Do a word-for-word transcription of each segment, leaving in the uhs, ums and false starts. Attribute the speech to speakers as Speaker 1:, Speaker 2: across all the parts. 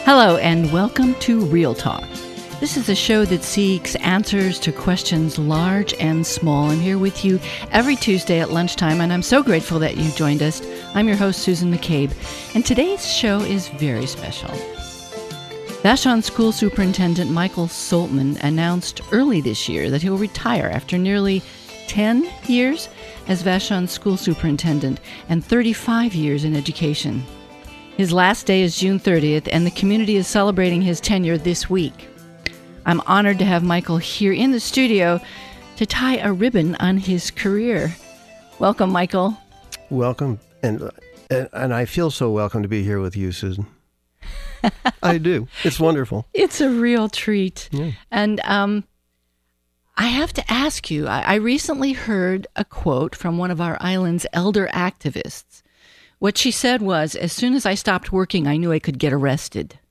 Speaker 1: Hello, and welcome to Real Talk. This is a show that seeks answers to questions large and small. I'm here with you every Tuesday at lunchtime, and I'm so grateful that you joined us. I'm your host, Susan McCabe, and today's show is very special. Vashon School Superintendent Michael Saltman announced early this year that he will retire after nearly ten years as Vashon School Superintendent and thirty-five years in education. His last day is June thirtieth, and the community is celebrating his tenure this week. I'm honored to have Michael here in the studio to tie a ribbon on his career. Welcome, Michael.
Speaker 2: Welcome, and and, and I feel so welcome to be here with you, Susan. I do. It's wonderful.
Speaker 1: It's a real treat.
Speaker 2: Yeah.
Speaker 1: And um, I have to ask you, I, I recently heard a quote from one of our island's elder activists. What she said was, as soon as I stopped working, I knew I could get arrested.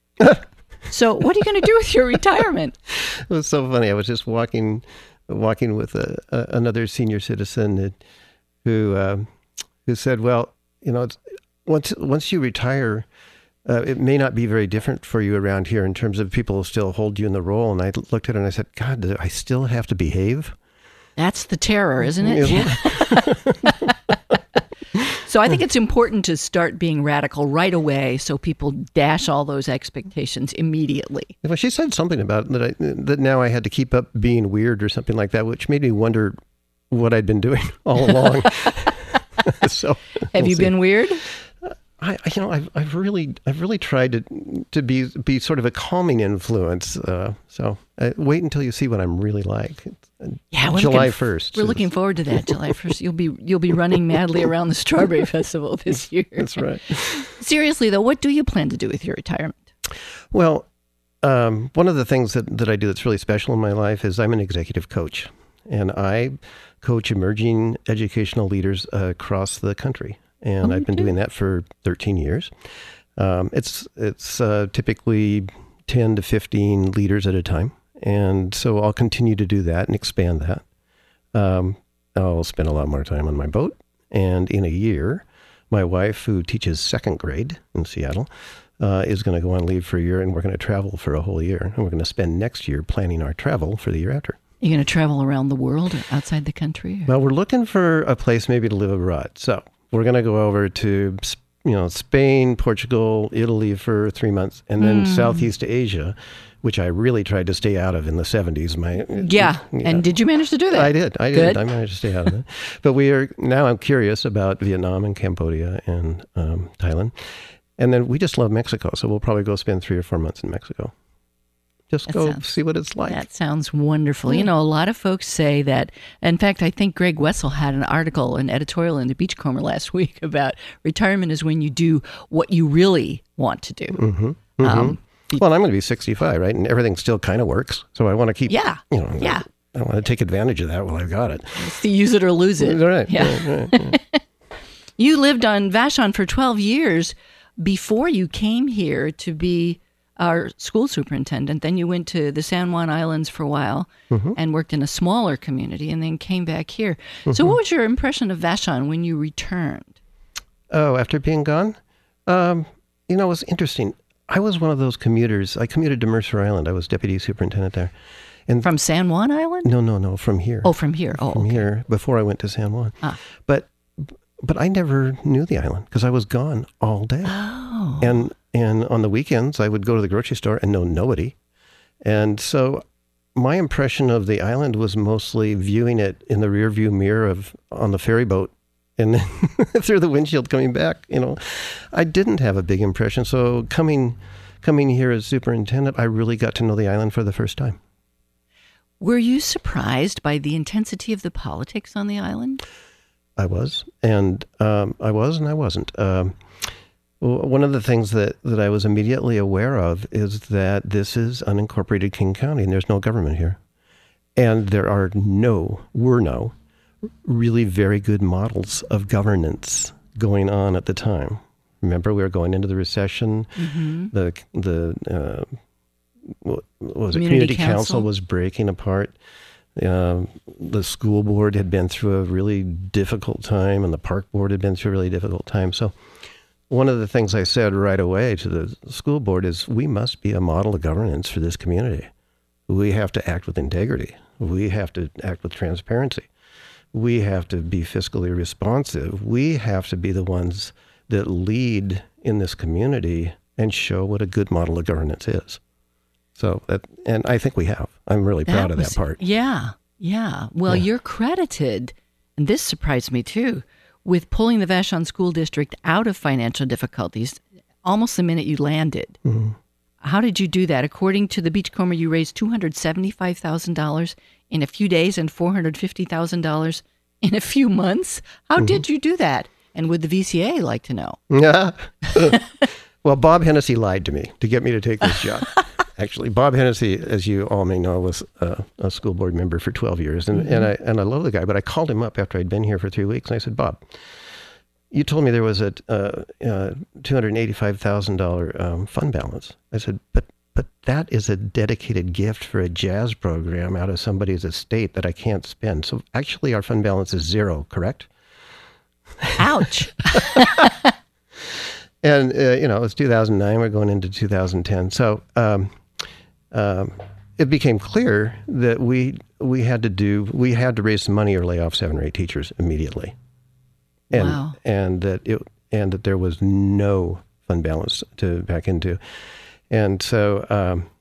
Speaker 1: So what are you going to do with your retirement?
Speaker 2: It was so funny. I was just walking walking with a, a, another senior citizen that, who uh, who said, well, you know, it's, once once you retire, uh, it may not be very different for you around here in terms of people still hold you in the role. And I looked at her and I said, God, do I still have to behave?
Speaker 1: That's the terror, isn't it?
Speaker 2: Isn't it?
Speaker 1: So I think it's important to start being radical right away so people dash all those expectations immediately.
Speaker 2: Well, she said something about that, I, that now I had to keep up being weird or something like that, which made me wonder what I'd been doing all along. So,
Speaker 1: Have
Speaker 2: we'll
Speaker 1: you
Speaker 2: see.
Speaker 1: been weird?
Speaker 2: I, you know, I've, I've really, I've really tried to, to be, be sort of a calming influence. Uh, so uh, wait until you see what I'm really like.
Speaker 1: Yeah, we're
Speaker 2: July
Speaker 1: looking,
Speaker 2: first.
Speaker 1: We're
Speaker 2: is,
Speaker 1: looking forward to that. July first, you'll be you'll be running madly around the Strawberry Festival this year.
Speaker 2: That's right.
Speaker 1: Seriously, though, what do you plan to do with your retirement?
Speaker 2: Well, um, one of the things that, that I do that's really special in my life is I'm an executive coach, and I coach emerging educational leaders uh, across the country. And
Speaker 1: oh,
Speaker 2: I've been
Speaker 1: do?
Speaker 2: doing that for thirteen years. Um, it's it's uh, typically ten to fifteen leaders at a time. And so I'll continue to do that and expand that. Um, I'll spend a lot more time on my boat. And in a year, my wife, who teaches second grade in Seattle, uh, is going to go on leave for a year, and we're going to travel for a whole year. And we're going to spend next year planning our travel for the year after.
Speaker 1: You're going to travel around the world or outside the country? Or?
Speaker 2: Well, we're looking for a place maybe to live abroad. So we're going to go over to, you know, Spain, Portugal, Italy for three months, and then
Speaker 1: mm.
Speaker 2: Southeast Asia, which I really tried to stay out of in the seventies. My
Speaker 1: yeah.
Speaker 2: You know,
Speaker 1: and did you manage to do that?
Speaker 2: I did. I
Speaker 1: Good.
Speaker 2: did. I managed to stay out of it. But we are now. I'm curious about Vietnam and Cambodia and um, Thailand, and then we just love Mexico. So we'll probably go spend three or four months in Mexico. Just
Speaker 1: That
Speaker 2: go
Speaker 1: sounds,
Speaker 2: see what it's like.
Speaker 1: That sounds wonderful.
Speaker 2: Yeah.
Speaker 1: You know, a lot of folks say that. In fact, I think Greg Wessel had an article, an editorial in the Beachcomber last week about retirement is when you do what you really want to do.
Speaker 2: Mm-hmm. Mm-hmm. Um, well, I'm going to be sixty-five, right? And everything still kind of works. So I want to keep,
Speaker 1: yeah,
Speaker 2: you know,
Speaker 1: yeah.
Speaker 2: I, I want to take advantage of that while I've got it.
Speaker 1: It's to use it or lose it.
Speaker 2: Right.
Speaker 1: Yeah.
Speaker 2: Right, right, yeah.
Speaker 1: You lived on Vashon for twelve years before you came here to be our school superintendent. Then you went to the San Juan Islands for a while mm-hmm. and worked in a smaller community and then came back here. Mm-hmm. So what was your impression of Vashon when you returned?
Speaker 2: Oh, after being gone? Um, you know, it was interesting. I was one of those commuters. I commuted to Mercer Island. I was deputy superintendent there. And
Speaker 1: from San Juan Island?
Speaker 2: No, no, no, from here.
Speaker 1: Oh, from here. Oh,
Speaker 2: From
Speaker 1: okay.
Speaker 2: here, before I went to San Juan.
Speaker 1: Ah.
Speaker 2: But but I never knew the island because I was gone all day.
Speaker 1: Oh.
Speaker 2: And and on the weekends, I would go to the grocery store and know nobody. And so my impression of the island was mostly viewing it in the rearview mirror of on the ferry boat and then through the windshield coming back. You know, I didn't have a big impression. So coming coming here as superintendent, I really got to know the island for the first time.
Speaker 1: Were you surprised by the intensity of the politics on the island?
Speaker 2: I was, and um, I was, and I wasn't. Um, one of the things that, that I was immediately aware of is that this is unincorporated King County, and there's no government here. And there are no, were no, really very good models of governance going on at the time. Remember, we were going into the recession. Mm-hmm. The the uh, what was it?
Speaker 1: Community
Speaker 2: Community
Speaker 1: council.
Speaker 2: council was breaking apart. Uh, the school board had been through a really difficult time, and the park board had been through a really difficult time. So one of the things I said right away to the school board is we must be a model of governance for this community. We have to act with integrity. We have to act with transparency. We have to be fiscally responsive. We have to be the ones that lead in this community and show what a good model of governance is. So, that, and I think we have. I'm really
Speaker 1: that
Speaker 2: proud of
Speaker 1: was,
Speaker 2: that part.
Speaker 1: Yeah, yeah. Well,
Speaker 2: Yeah.
Speaker 1: you're credited, and this surprised me too, with pulling the Vashon School District out of financial difficulties almost the minute you landed.
Speaker 2: Mm-hmm.
Speaker 1: How did you do that? According to the Beachcomber, you raised two hundred seventy-five thousand dollars in a few days and four hundred fifty thousand dollars in a few months. How
Speaker 2: Mm-hmm.
Speaker 1: did you do that? And would the V C A like to know?
Speaker 2: Yeah. Well, Bob Hennessy lied to me to get me to take this job. Actually, Bob Hennessy, as you all may know, was uh, a school board member for twelve years, and,
Speaker 1: Mm-hmm.
Speaker 2: and I and I love the guy. But I called him up after I'd been here for three weeks, and I said, Bob, you told me there was a uh, uh, two hundred eighty-five thousand dollars um, fund balance. I said, but but that is a dedicated gift for a jazz program out of somebody's estate that I can't spend. So actually, our fund balance is zero, correct?
Speaker 1: Ouch.
Speaker 2: And, uh, you know, it's two thousand nine, we're going into two thousand ten. So um, um, it became clear that we we had to do, we had to raise some money or lay off seven or eight teachers immediately. And,
Speaker 1: Wow.
Speaker 2: and that it, and that there was no fund balance to back into. And so, um,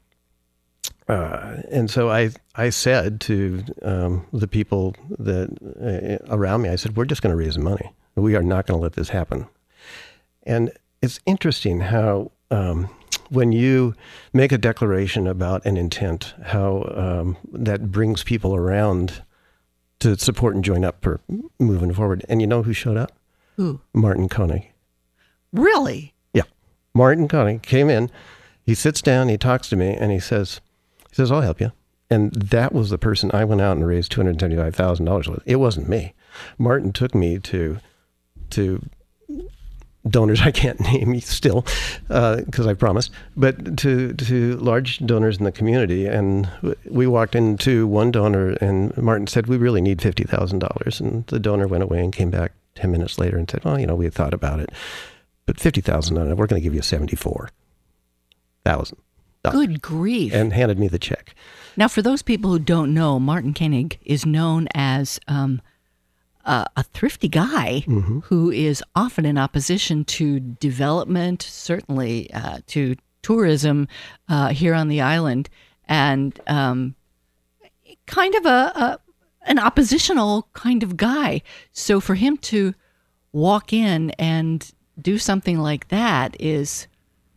Speaker 2: uh, and so I, I said to um, the people that uh, around me, I said, we're just going to raise the money. We are not going to let this happen. And it's interesting how um, when you make a declaration about an intent, how um, that brings people around to support and join up for moving forward. And you know who showed up?
Speaker 1: Who?
Speaker 2: Martin Koenig.
Speaker 1: Really?
Speaker 2: Yeah. Martin Koenig came in, he sits down, he talks to me, and he says, he says, I'll help you. And that was the person I went out and raised two hundred seventy-five thousand dollars with. It wasn't me. Martin took me to to donors I can't name still, because uh, I promised, but to to large donors in the community. And we walked into one donor, and Martin said, we really need fifty thousand dollars. And the donor went away and came back ten minutes later and said, well, you know, we had thought about it, but fifty thousand dollars, we're going to give you seventy-four thousand dollars.
Speaker 1: Good grief.
Speaker 2: And handed me the check.
Speaker 1: Now, for those people who don't know, Martin Koenig is known as um, a, a thrifty guy
Speaker 2: Mm-hmm.
Speaker 1: who is often in opposition to development, certainly uh, to tourism uh, here on the island, and um, kind of a, a an oppositional kind of guy. So for him to walk in and do something like that is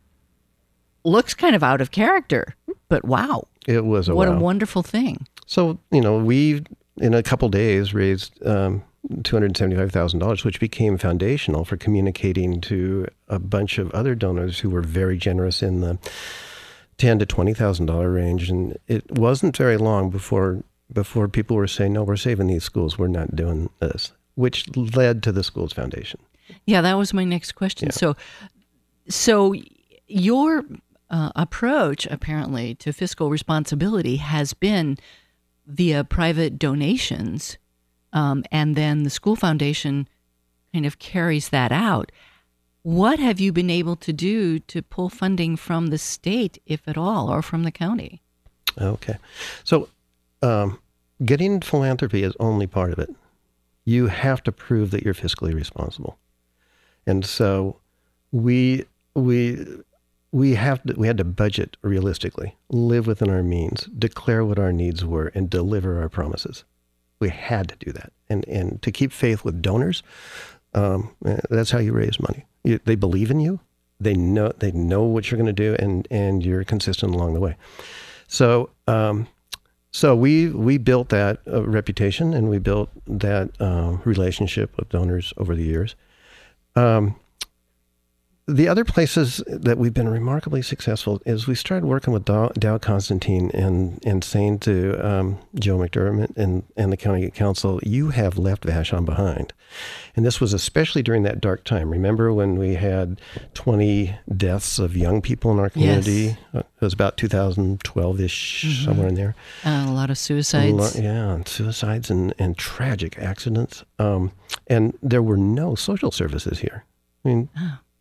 Speaker 1: looks kind of out of character, but wow.
Speaker 2: It was a
Speaker 1: What
Speaker 2: wow.
Speaker 1: a wonderful thing.
Speaker 2: So, you know, we, in a couple days, raised um, two hundred seventy-five thousand dollars, which became foundational for communicating to a bunch of other donors who were very generous in the ten thousand to twenty thousand dollars range. And it wasn't very long before before people were saying, no, we're saving these schools. We're not doing this, which led to the Schools Foundation.
Speaker 1: Yeah, that was my next question.
Speaker 2: Yeah.
Speaker 1: So, so your uh, approach, apparently, to fiscal responsibility has been via private donations, um, and then the School Foundation kind of carries that out. What have you been able to do to pull funding from the state, if at all, or from the county?
Speaker 2: Okay. So um, getting philanthropy is only part of it. You have to prove that you're fiscally responsible. And so we we we have to, we had to budget realistically, live within our means, declare what our needs were, and deliver our promises. We had to do that, and and to keep faith with donors. Um, that's how you raise money. You, they believe in you. They know they know what you're going to do, and and you're consistent along the way. So um, so we we built that uh, reputation, and we built that uh, relationship with donors over the years. Um, the other places that we've been remarkably successful is we started working with Dow, Dow Constantine and, and saying to um, Joe McDermott and, and the county council, you have left Vashon behind. And this was especially during that dark time. Remember when we had twenty deaths of young people in our community?
Speaker 1: Yes.
Speaker 2: It was about two thousand twelve-ish, mm-hmm. somewhere in there.
Speaker 1: Uh, a lot of suicides.
Speaker 2: A lot, yeah, and suicides and, and tragic accidents. Um, and there were no social services here. I mean,
Speaker 1: Oh.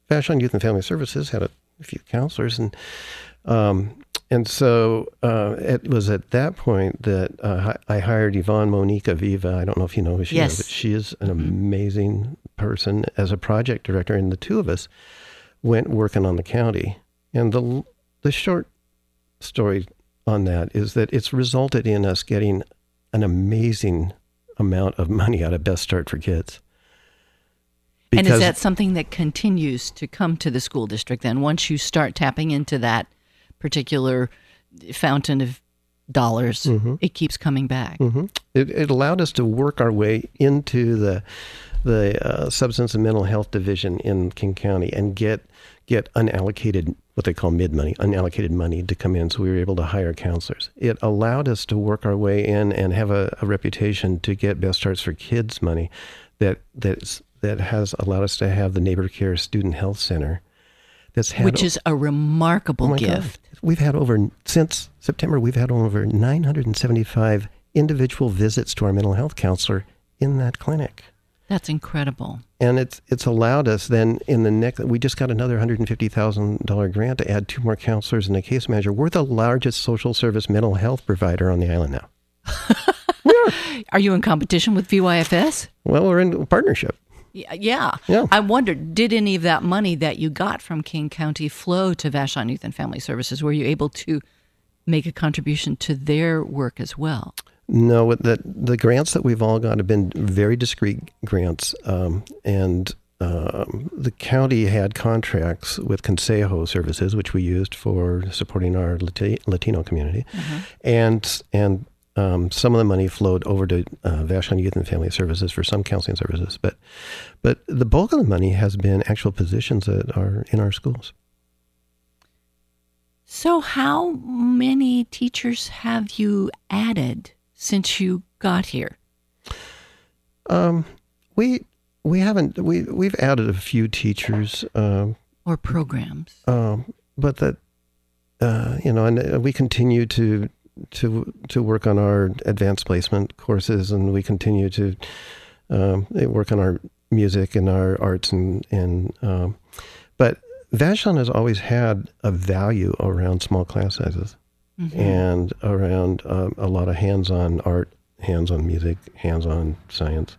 Speaker 2: Vashon Youth and Family Services had a, a few counselors, and um, and so uh, it was at that point that uh, I hired Yvonne Monique Aviva. I don't know if you know who she
Speaker 1: yes.
Speaker 2: is, but she is an
Speaker 1: mm-hmm.
Speaker 2: amazing person as a project director, and the two of us went working on the county. And the the short story on that is that it's resulted in us getting an amazing amount of money out of Best Start for Kids.
Speaker 1: Because, and is that something that continues to come to the school district then? Once you start tapping into that particular fountain of dollars, mm-hmm. it keeps coming back.
Speaker 2: Mm-hmm. It, it allowed us to work our way into the the uh, Substance and Mental Health Division in King County and get get unallocated, what they call mid money, unallocated money to come in, so we were able to hire counselors. It allowed us to work our way in and have a, a reputation to get Best Starts for Kids money that that's, that has allowed us to have the Neighbor Care Student Health Center. That's had,
Speaker 1: Which is a remarkable
Speaker 2: oh
Speaker 1: gift.
Speaker 2: God. We've had over, since September, we've had over nine hundred seventy-five individual visits to our mental health counselor in that clinic.
Speaker 1: That's incredible.
Speaker 2: And it's it's allowed us then in the next, we just got another one hundred fifty thousand dollars grant to add two more counselors and a case manager. We're the largest social service mental health provider on the island now.
Speaker 1: Yeah. Are you in competition with V Y F S?
Speaker 2: Well, we're in partnership.
Speaker 1: Yeah.
Speaker 2: yeah.
Speaker 1: I wondered, did any of that money that you got from King County flow to Vashon Youth and Family Services? Were you able to make a contribution to their work as well?
Speaker 2: No, the, the grants that we've all got have been very discrete grants. Um, and um, the county had contracts with Consejo Services, which we used for supporting our Lati- Latino community. Mm-hmm. And and um, some of the money flowed over to uh, Vashon Youth and Family Services for some counseling services. But but the bulk of the money has been actual positions that are in our schools.
Speaker 1: So how many teachers have you added since you got here?
Speaker 2: Um, we we haven't we we've added a few teachers um,
Speaker 1: or programs,
Speaker 2: um, but that uh, you know, and we continue to to to work on our advanced placement courses, and we continue to um, work on our music and our arts, and and um, but Vashon has always had a value around small class sizes. Mm-hmm. And around um, a lot of hands-on art, hands-on music, hands-on science.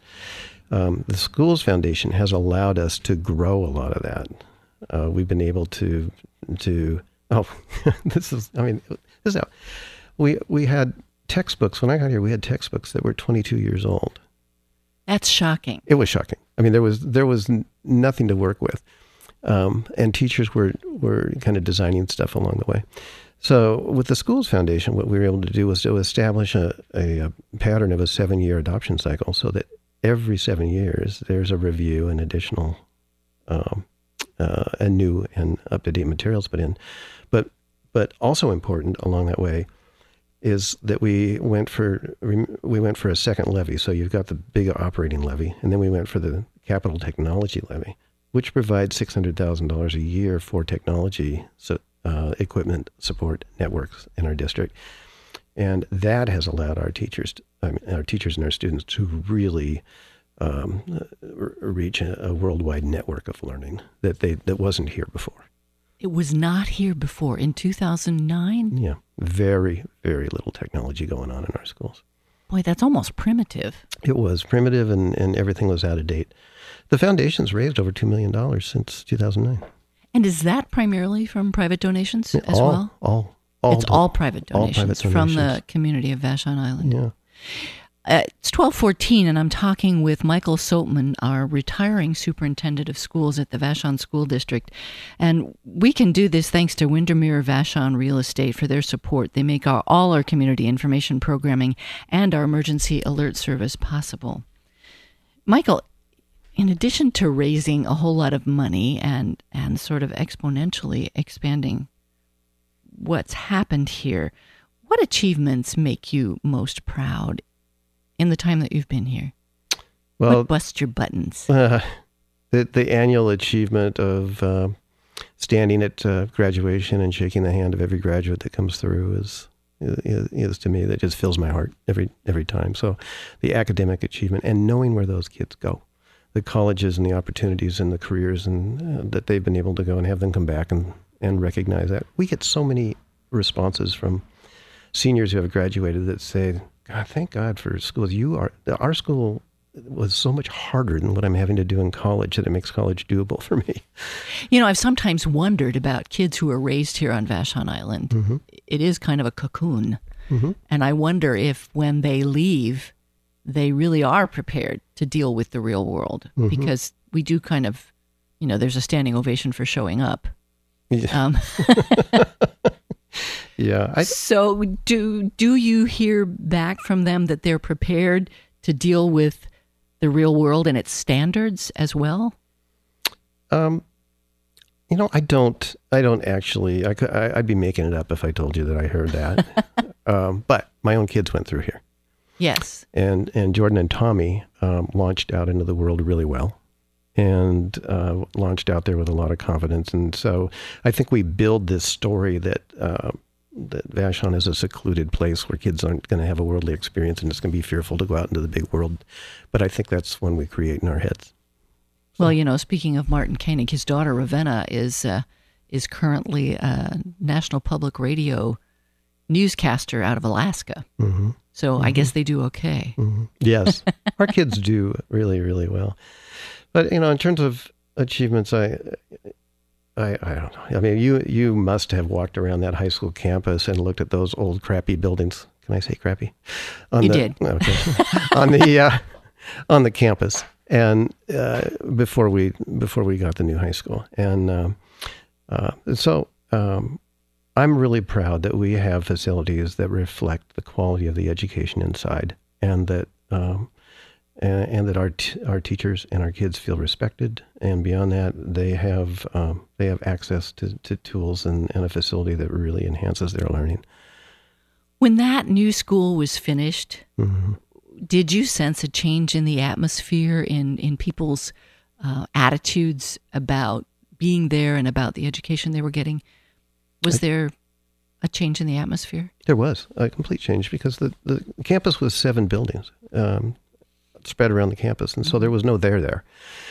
Speaker 2: Um, the Schools Foundation has allowed us to grow a lot of that. Uh, we've been able to, to oh, this is, I mean, this is how, we, we had textbooks, when I got here, we had textbooks that were twenty-two years old.
Speaker 1: That's shocking.
Speaker 2: It was shocking. I mean, there was, there was nothing to work with. Um, and teachers were, were kind of designing stuff along the way. So with the Schools Foundation, what we were able to do was to establish a, a, a pattern of a seven-year adoption cycle, so that every seven years there's a review and additional um, uh, and new and up-to-date materials put in. But but also important along that way is that we went for we went for a second levy. So you've got the big operating levy, and then we went for the capital technology levy, which provides six hundred thousand dollars a year for technology so. Uh, equipment support networks in our district, and that has allowed our teachers, to, I mean, our teachers and our students to really um, r- reach a, a worldwide network of learning that they that wasn't here before.
Speaker 1: It was not here before in two thousand nine.
Speaker 2: Yeah, very very little technology going on in our schools.
Speaker 1: Boy, that's almost primitive.
Speaker 2: It was primitive, and, and everything was out of date. The foundation's raised over two million dollars since two thousand nine.
Speaker 1: And is that primarily from private donations as
Speaker 2: all,
Speaker 1: well?
Speaker 2: All, all.
Speaker 1: It's all private donations,
Speaker 2: all private donations
Speaker 1: from the community of Vashon Island.
Speaker 2: Yeah.
Speaker 1: Uh, it's twelve fourteen, and I'm talking with Michael Soatman, our retiring superintendent of schools at the Vashon School District. And we can do this thanks to Windermere Vashon Real Estate for their support. They make our, all our community information programming and our emergency alert service possible. Michael, in addition to raising a whole lot of money and, and sort of exponentially expanding what's happened here, what achievements make you most proud in the time that you've been here?
Speaker 2: Well,
Speaker 1: what busts your buttons?
Speaker 2: Uh, the, the annual achievement of uh, standing at uh, graduation and shaking the hand of every graduate that comes through is, is, is to me, that just fills my heart every every time. So the academic achievement and knowing where those kids go. the colleges and the opportunities and the careers and uh, that they've been able to go and have them come back and, and recognize that. We get so many responses from seniors who have graduated that say, God, thank God for schools. You are, our school was so much harder than what I'm having to do in college that it makes college doable for me.
Speaker 1: You know, I've sometimes wondered about kids who are raised here on Vashon Island. Mm-hmm. It is kind of a cocoon. Mm-hmm. And I wonder if when they leave, they really are prepared to deal with the real world, mm-hmm. because we do kind of, you know, there's a standing ovation for showing up. Yeah. Um,
Speaker 2: yeah. I,
Speaker 1: so do do you hear back from them that they're prepared to deal with the real world and its standards as well?
Speaker 2: Um, you know, I don't. I don't actually. I could, I, I'd be making it up if I told you that I heard that. um, but my own kids went through here.
Speaker 1: Yes.
Speaker 2: And and Jordan and Tommy um, launched out into the world really well, and uh, launched out there with a lot of confidence. And so I think we build this story that uh, that Vashon is a secluded place where kids aren't going to have a worldly experience and it's going to be fearful to go out into the big world. But I think that's one we create in our heads. So.
Speaker 1: Well, you know, speaking of Martin Koenig, his daughter Ravenna is uh, is currently a National Public Radio newscaster out of Alaska. Mm-hmm. So mm-hmm. I guess they do okay.
Speaker 2: Mm-hmm. Yes, our kids do really, really well. But, you know, in terms of achievements, I, I, I don't know. I mean, you you must have walked around that high school campus and looked at those old crappy buildings. Can I say crappy? On
Speaker 1: you
Speaker 2: the,
Speaker 1: did.
Speaker 2: Okay. on the uh, on the campus, and uh, before we before we got the new high school, and um, uh, so. Um, I'm really proud that we have facilities that reflect the quality of the education inside, and that um, and, and that our t- our teachers and our kids feel respected. And beyond that, they have um, they have access to, to tools and, and a facility that really enhances their learning.
Speaker 1: When that new school was finished,
Speaker 2: mm-hmm.
Speaker 1: did you sense a change in the atmosphere, in in people's uh, attitudes about being there and about the education they were getting? Was there a change in the atmosphere?
Speaker 2: There was a complete change because the, the campus was seven buildings um, spread around the campus. And so there was no there there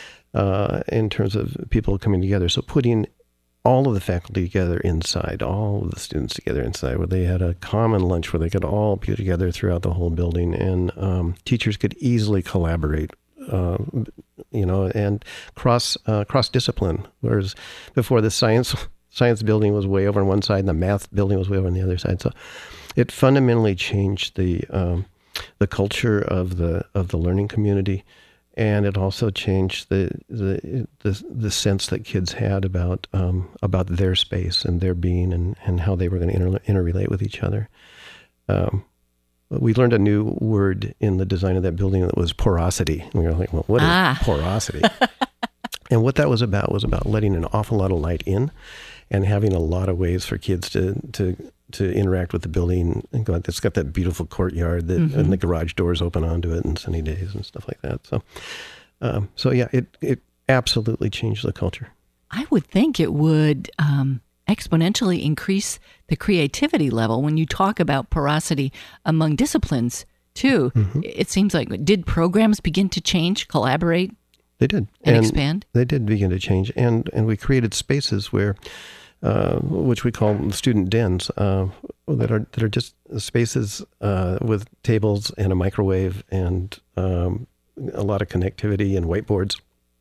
Speaker 2: uh, in terms of people coming together. So putting all of the faculty together inside, all of the students together inside, where they had a common lunch where they could all be together throughout the whole building, and um, teachers could easily collaborate, uh, you know, and cross uh, cross discipline. Whereas before, the science science building was way over on one side and the math building was way over on the other side. So it fundamentally changed the um, the culture of the of the learning community. And it also changed the the the, the sense that kids had about um, about their space and their being, and, and how they were going to inter, interrelate with each other. Um, we learned a new word in the design of that building that was porosity. And we were like, well, what ah. is porosity? And what that was about was about letting an awful lot of light in, and having a lot of ways for kids to to to interact with the building. And go, it's got that beautiful courtyard that, mm-hmm. and the garage doors open onto it, and sunny days and stuff like that. So, um, so yeah, it it absolutely changed the culture.
Speaker 1: I would think it would um, exponentially increase the creativity level when you talk about porosity among disciplines too. Mm-hmm. It seems like, did programs begin to change, collaborate?
Speaker 2: They did.
Speaker 1: And,
Speaker 2: and
Speaker 1: expand?
Speaker 2: They did begin to change. And and we created spaces where, uh, which we call student dens, uh, that are that are just spaces uh, with tables and a microwave and um, a lot of connectivity and whiteboards.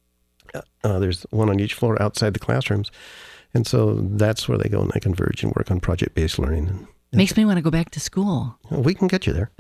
Speaker 2: Uh, there's one on each floor outside the classrooms. And so that's where they go and they converge and work on project-based learning. And, and
Speaker 1: Makes me want to go back to school.
Speaker 2: We can get you there.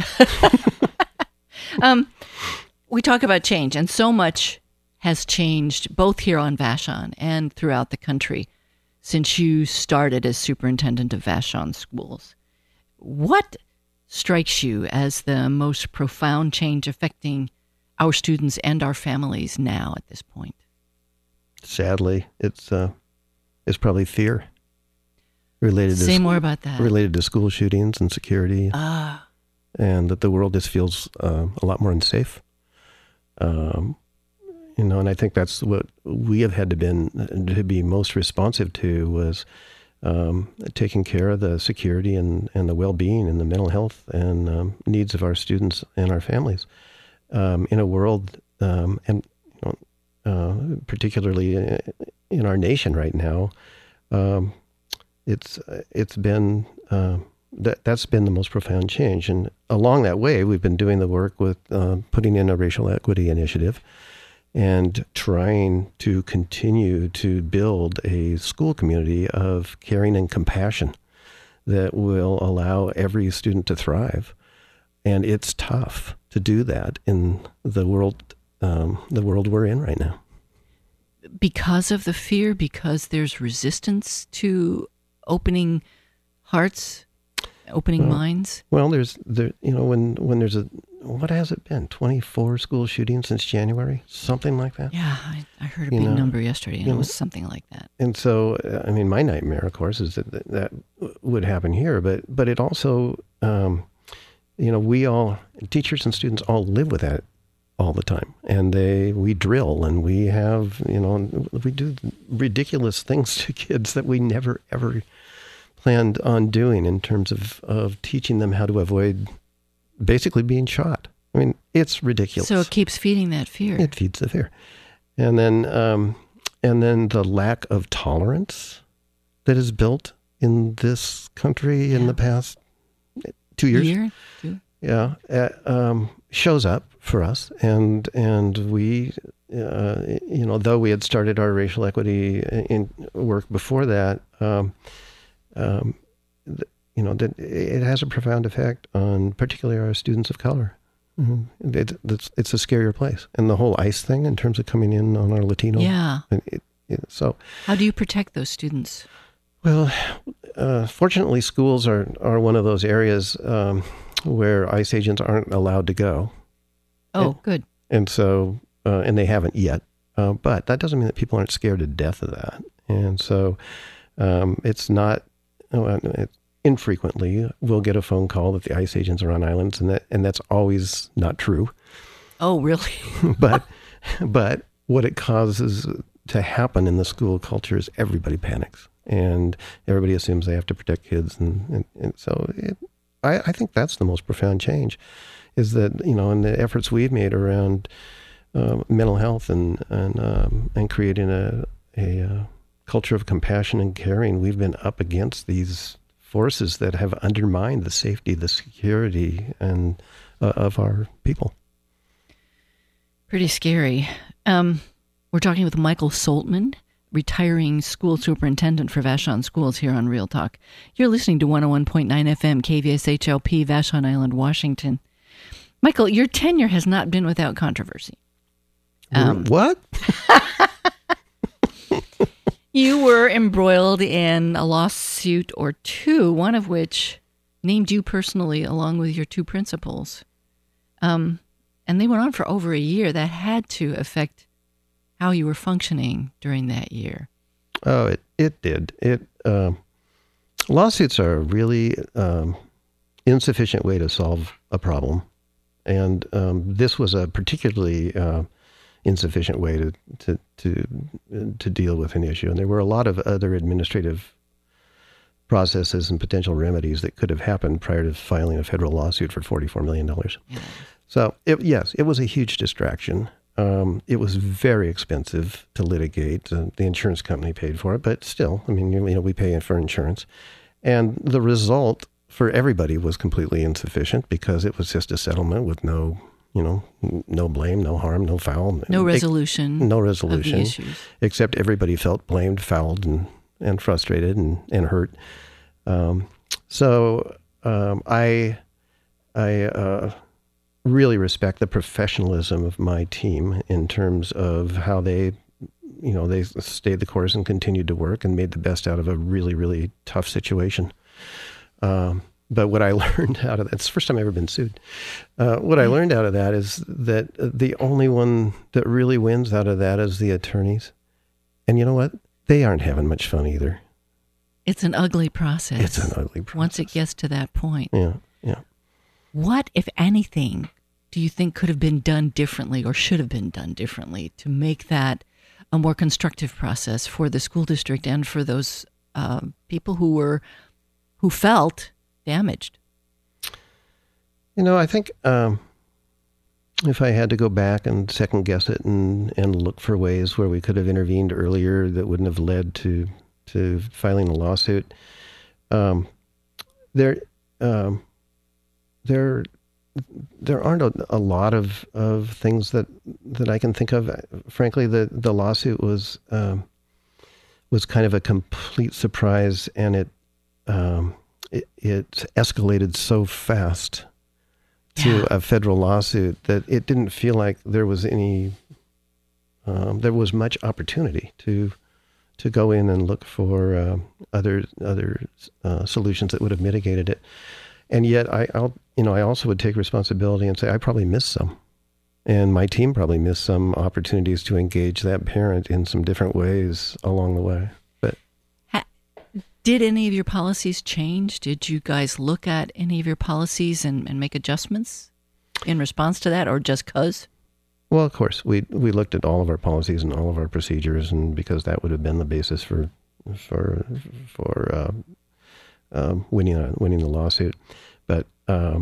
Speaker 1: um, we talk about change, and so much has changed both here on Vashon and throughout the country since you started as superintendent of Vashon schools. What strikes you as the most profound change affecting our students and our families now at this point?
Speaker 2: Sadly, it's uh, it's probably fear related.
Speaker 1: Say
Speaker 2: to
Speaker 1: more about that.
Speaker 2: Related to school shootings and security,
Speaker 1: ah,
Speaker 2: and that the world just feels uh, a lot more unsafe. Um, You know, and I think that's what we have had to been to be most responsive to, was um, taking care of the security and, and the well-being and the mental health and um, needs of our students and our families um, in a world. Um, and you know, uh, particularly in our nation right now, um, it's it's been uh, that that's been the most profound change. And along that way, we've been doing the work with uh, putting in a racial equity initiative and trying to continue to build a school community of caring and compassion that will allow every student to thrive. And it's tough to do that in the world, um, the world we're in right now.
Speaker 1: Because of the fear, because there's resistance to opening hearts, opening
Speaker 2: well,
Speaker 1: minds.
Speaker 2: Well, there's there, you know, when when there's a what has it been? twenty-four school shootings since January, something like that.
Speaker 1: Yeah, I, I heard a
Speaker 2: you
Speaker 1: big
Speaker 2: know,
Speaker 1: number yesterday, and
Speaker 2: you
Speaker 1: it
Speaker 2: know,
Speaker 1: was something like that.
Speaker 2: And so, I mean, my nightmare, of course, is that that would happen here, but but it also, um, you know, we all teachers and students all live with that all the time, and they we drill and we have, you know, we do ridiculous things to kids that we never ever planned on doing in terms of of teaching them how to avoid basically being shot. I mean, it's ridiculous.
Speaker 1: So it keeps feeding that fear.
Speaker 2: It feeds the fear, and then um, and then the lack of tolerance that is built in this country in
Speaker 1: yeah.
Speaker 2: the past two years.
Speaker 1: Year, two.
Speaker 2: Yeah, uh, um, shows up for us, and and we, uh, you know, though we had started our racial equity in work before that, um, um, you know, that it has a profound effect on particularly our students of color. Mm-hmm. It, it's it's a scarier place, and the whole ICE thing in terms of coming in on our Latino.
Speaker 1: Yeah.
Speaker 2: It, it, so,
Speaker 1: how do you protect those students?
Speaker 2: Well, uh, fortunately, schools are are one of those areas um, where ICE agents aren't allowed to go.
Speaker 1: Oh,
Speaker 2: and,
Speaker 1: good.
Speaker 2: And so, uh, and they haven't yet. Uh, but that doesn't mean that people aren't scared to death of that. And so, um, it's not. Uh, it, infrequently, we'll get a phone call that the ICE agents are on islands, and that and that's always not true.
Speaker 1: Oh, really?
Speaker 2: but but what it causes to happen in the school culture is everybody panics, and everybody assumes they have to protect kids, and, and, and so it, I, I think that's the most profound change, is that, you know, in the efforts we've made around uh, mental health and and um, and creating a a uh, culture of compassion and caring, we've been up against these forces that have undermined the safety, the security, and uh, of our people.
Speaker 1: Pretty scary. Um, we're talking with Michael Saltman, retiring school superintendent for Vashon Schools here on Real Talk. You're listening to one oh one point nine F M, K V S H L P, Vashon Island, Washington. Michael, your tenure has not been without controversy.
Speaker 2: Um, what?
Speaker 1: You were embroiled in a lawsuit or two, one of which named you personally along with your two principals. Um, and they went on for over a year. That had to affect how you were functioning during that year.
Speaker 2: Oh, it, it did. It um, lawsuits are a really um, insufficient way to solve a problem. And um, this was a particularly uh, insufficient way to, to to to deal with an issue. And there were a lot of other administrative processes and potential remedies that could have happened prior to filing a federal lawsuit for forty-four million dollars. Yeah. So, it, yes, it was a huge distraction. Um, it was very expensive to litigate. Uh, the insurance company paid for it, but still, I mean, you, you know, we pay for insurance. And the result for everybody was completely insufficient because it was just a settlement with no You know, no blame, no harm, no foul.
Speaker 1: No resolution.
Speaker 2: No resolution.
Speaker 1: Of the issues.
Speaker 2: Except everybody felt blamed, fouled, and, and frustrated and, and hurt. Um, so um, I I uh, really respect the professionalism of my team in terms of how they, you know, they stayed the course and continued to work and made the best out of a really, really tough situation. Um But what I learned out of that, it's the first time I've ever been sued. Uh, what I learned out of that is that the only one that really wins out of that is the attorneys. And you know what? They aren't having much fun either.
Speaker 1: It's an ugly process.
Speaker 2: It's an ugly process.
Speaker 1: Once it gets to that point.
Speaker 2: Yeah, yeah.
Speaker 1: What, if anything, do you think could have been done differently or should have been done differently to make that a more constructive process for the school district and for those uh, people who were, who felt damaged?
Speaker 2: You know, I think um, if I had to go back and second guess it and, and look for ways where we could have intervened earlier that wouldn't have led to to filing a lawsuit, um, there um, there there aren't a, a lot of, of things that, that I can think of. Frankly, the the lawsuit was um, was kind of a complete surprise, and it um, it, it escalated so fast to
Speaker 1: Yeah.
Speaker 2: a federal lawsuit that it didn't feel like there was any, um, there was much opportunity to to go in and look for uh, other other uh, solutions that would have mitigated it. And yet, I, I'll you know I also would take responsibility and say I probably missed some, and my team probably missed some opportunities to engage that parent in some different ways along the way. But
Speaker 1: Did any of your policies change? Did you guys look at any of your policies and, and make adjustments in response to that, or just cause?
Speaker 2: Well, of course, we we looked at all of our policies and all of our procedures, and because that would have been the basis for for for uh, um, winning a, winning the lawsuit. But um,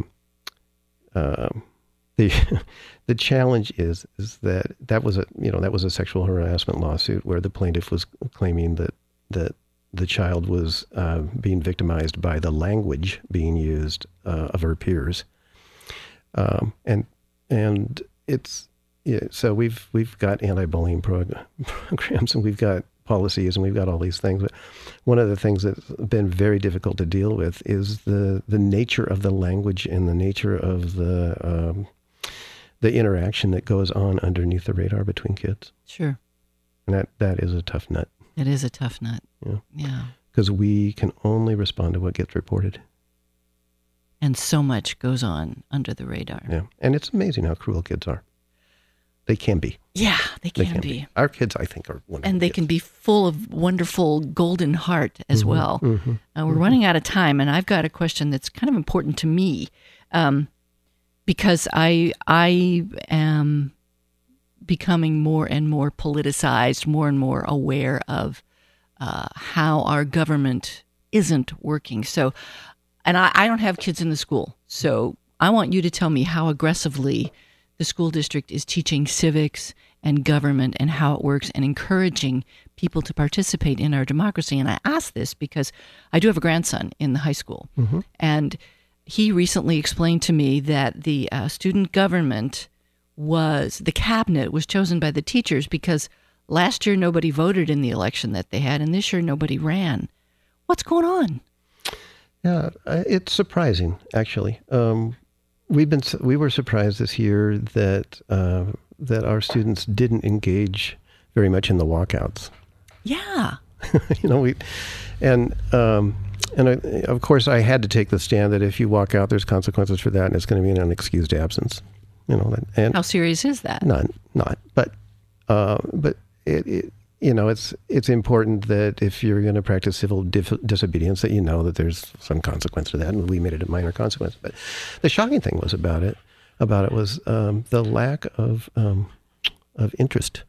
Speaker 2: um, the the challenge is is that that was a you know that was a sexual harassment lawsuit where the plaintiff was claiming that that the child was uh, being victimized by the language being used uh, of her peers, um, and and it's yeah, so we've we've got anti-bullying prog- programs and we've got policies and we've got all these things. But one of the things that's been very difficult to deal with is the the nature of the language and the nature of the um, the interaction that goes on underneath the radar between kids.
Speaker 1: Sure.
Speaker 2: And that, that is a tough nut.
Speaker 1: It is a tough nut.
Speaker 2: Yeah.
Speaker 1: Yeah.
Speaker 2: Because we can only respond to what gets reported.
Speaker 1: And so much goes on under the radar.
Speaker 2: Yeah. And it's amazing how cruel kids are. They can be.
Speaker 1: Yeah, they can,
Speaker 2: They can
Speaker 1: be.
Speaker 2: be. Our kids, I think, are wonderful.
Speaker 1: And they
Speaker 2: kids.
Speaker 1: can be full of wonderful golden heart as
Speaker 2: Mhm,
Speaker 1: well.
Speaker 2: mhm,
Speaker 1: Uh, we're
Speaker 2: mhm.
Speaker 1: running out of time, and I've got a question that's kind of important to me, um, because I I am becoming more and more politicized, more and more aware of uh, how our government isn't working. So, and I, I don't have kids in the school, so I want you to tell me how aggressively the school district is teaching civics and government and how it works and encouraging people to participate in our democracy. And I ask this because I do have a grandson in the high school,
Speaker 2: Mhm.
Speaker 1: and he recently explained to me that the uh, student government was, the cabinet was chosen by the teachers because last year nobody voted in the election that they had, and this year nobody ran. What's going on?
Speaker 2: Yeah, uh, it's surprising, actually. Um, we've been we were surprised this year that uh, that our students didn't engage very much in the walkouts.
Speaker 1: Yeah.
Speaker 2: you know, we and um, and I, of course I had to take the stand that if you walk out, there's consequences for that, and it's going to be an unexcused absence. You know, and
Speaker 1: How serious is that?
Speaker 2: none, not, but uh, but it, it you know it's it's important that if you're going to practice civil dif- disobedience, that you know that there's some consequence to that, and we made it a minor consequence. But the shocking thing was about it about it was um, the lack of um, of interest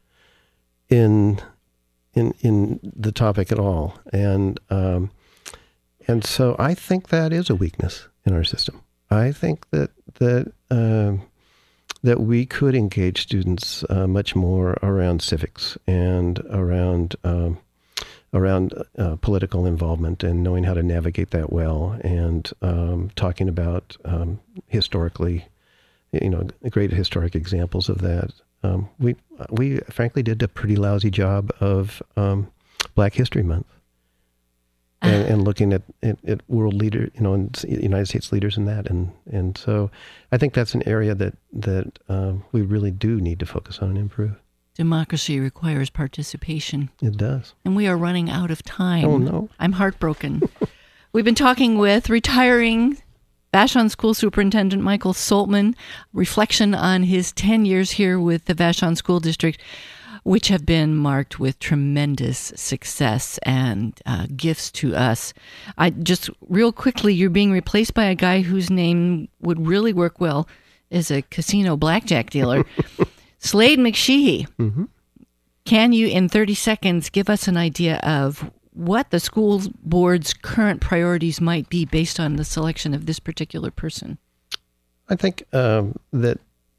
Speaker 2: in in in the topic at all, and um, and so I think that is a weakness in our system. I think that that. Um, that we could engage students uh, much more around civics and around um, around uh, political involvement and knowing how to navigate that well, and um, talking about um, historically, you know, great historic examples of that. Um, we we frankly did a pretty lousy job of um, Black History Month. And, and looking at, at, at world leader, you know, and United States leaders in that, and and so I think that's an area that that um, we really do need to focus on and improve.
Speaker 1: Democracy requires participation,
Speaker 2: It does.
Speaker 1: and we are running out of time.
Speaker 2: Oh no!
Speaker 1: I'm heartbroken. We've been talking with retiring Vashon School Superintendent Michael Saltman, reflection on his ten years here with the Vashon School District, which have been marked with tremendous success and uh, gifts to us. I just real quickly, you're being replaced by a guy whose name would really work well as a casino blackjack dealer, Slade McSheehy.
Speaker 2: Mm-hmm.
Speaker 1: Can you, in thirty seconds, give us an idea of what the school board's current priorities might be based on the selection of this particular person?
Speaker 2: I think um, that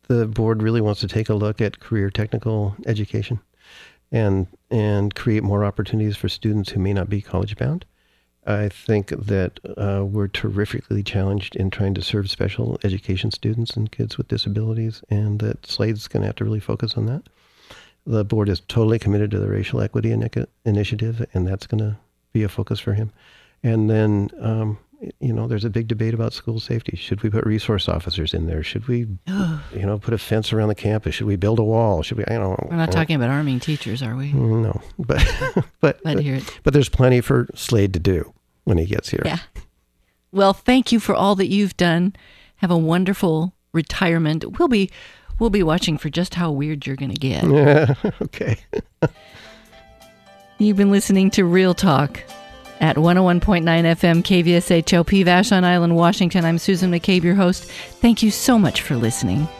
Speaker 2: the board really wants to take a look at career technical education and and create more opportunities for students who may not be college bound. I think that uh, we're terrifically challenged in trying to serve special education students and kids with disabilities, and that Slade's going to have to really focus on that. The board is totally committed to the racial equity in- initiative, and that's going to be a focus for him. And then, um, you know, there's a big debate about school safety. Should we put resource officers in there? Should we, you know, put a fence around the campus? Should we build a wall? Should we, I don't know.
Speaker 1: We're not talking about arming teachers, are we?
Speaker 2: No, but but
Speaker 1: Glad to hear it.
Speaker 2: But there's plenty for Slade to do when he gets here.
Speaker 1: Yeah. Well, thank you for all that you've done. Have a wonderful retirement. We'll be we'll be watching for just how weird you're going to get.
Speaker 2: Yeah. Okay.
Speaker 1: You've been listening to Real Talk at one oh one point nine F M K V S H L P, Vashon Island, Washington. I'm Susan McCabe, your host. Thank you so much for listening.